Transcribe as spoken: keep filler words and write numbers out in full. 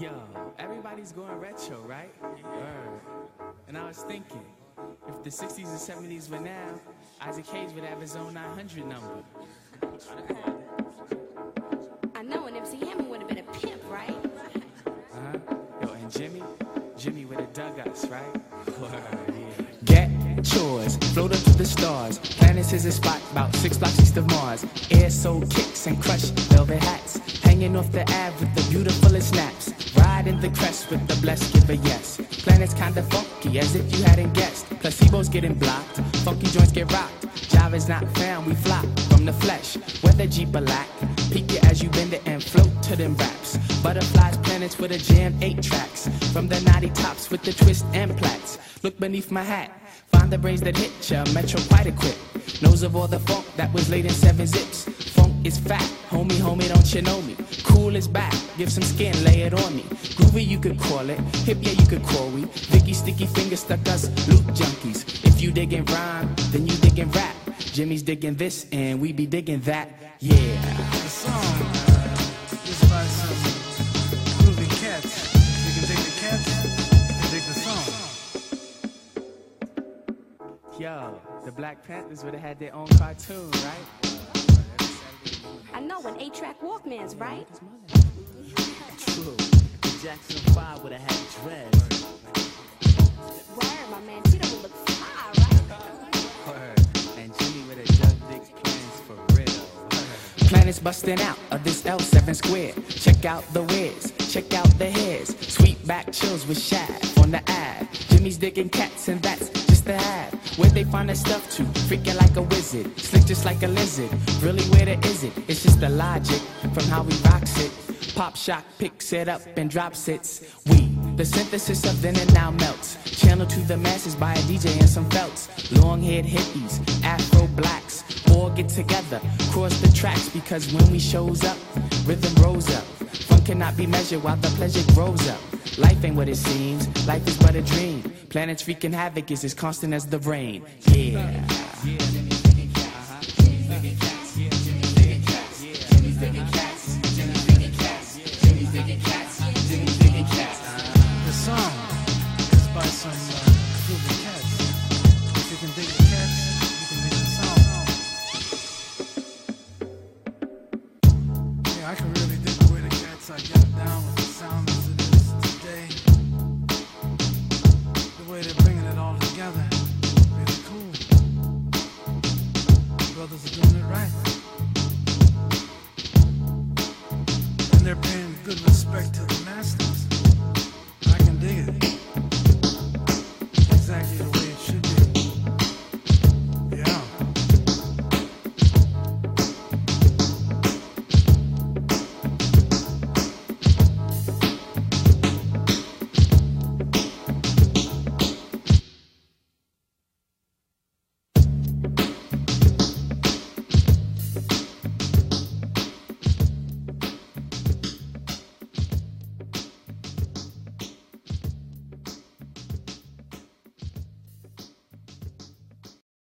Yo, everybody's going retro, right? Word. And I was thinking, if the sixties and seventies were now, Isaac Hayes would have his own nine hundred number. I know, and M C Hammer would have been a pimp, right? Uh-huh. Yo, and Jimmy, Jimmy would have dug us, right? Word, yeah. Get chores, float up to the stars. Planets is a spot about six blocks east of Mars. Air soul kicks and crushed velvet hats. Hanging off the Ave with the beautifulest snaps. Riding the crest with the blessed give a yes. Planets kinda funky as if you hadn't guessed. Placebos getting blocked, funky joints get rocked. Java's not found, we flop from the flesh. Weather Jeep a lack, peek it as you bend it and float to them raps. Butterflies, planets with a jam, eight tracks. From the naughty tops with the twist and plaits. Look beneath my hat, find the brains that hit ya, Metro quite equipped. Knows of all the funk that was laid in seven zips. Funk is fat, homie, homie, don't you know me? Cool is back, give some skin, lay it on me. Groovy you could call it, hip yeah you could call we. Vicky sticky fingers stuck us, loop junkies. If you diggin' rhyme, then you diggin' rap. Jimmy's digging this and we be digging that, yeah. The song uh, is by some groovy cats. You can dig the cats, you can dig the song. Yo, the Black Panthers would have had their own cartoon, right? I know, an eight-track Walkmans, right? True. The Jackson five would have had dreads. Word, my man. Tito would look fly, right? Word. And Jimmy would have dug Dick's plans for real. Word. Planets busting out of this L seven square. Check out the whiz, check out the hairs. Sweet back chills with Shad on the ad. Jimmy's digging cats and that's just the ad. Where they find their stuff to, freaking like a wizard, slick just like a lizard. Really, where the is it? It's just the logic from how we rocks it. Pop shock picks it up and drops it. We, the synthesis of then and now melts. Channel to the masses by a D J and some felts. Long-haired hippies, Afro blacks, all get together, cross the tracks because when we shows up, rhythm rose up. Fun cannot be measured while the pleasure grows up. Life ain't what it seems, life is but a dream. Planets wreaking havoc is as constant as the rain. Yeah. The song is by some uh, groovy cats. If you can dig the cats, you can dig the song. Yeah, I can really dig the way the cats are getting down with the sound as it is today. The way they're bringing it all together, really cool. The brothers are doing it right. And they're paying good respect to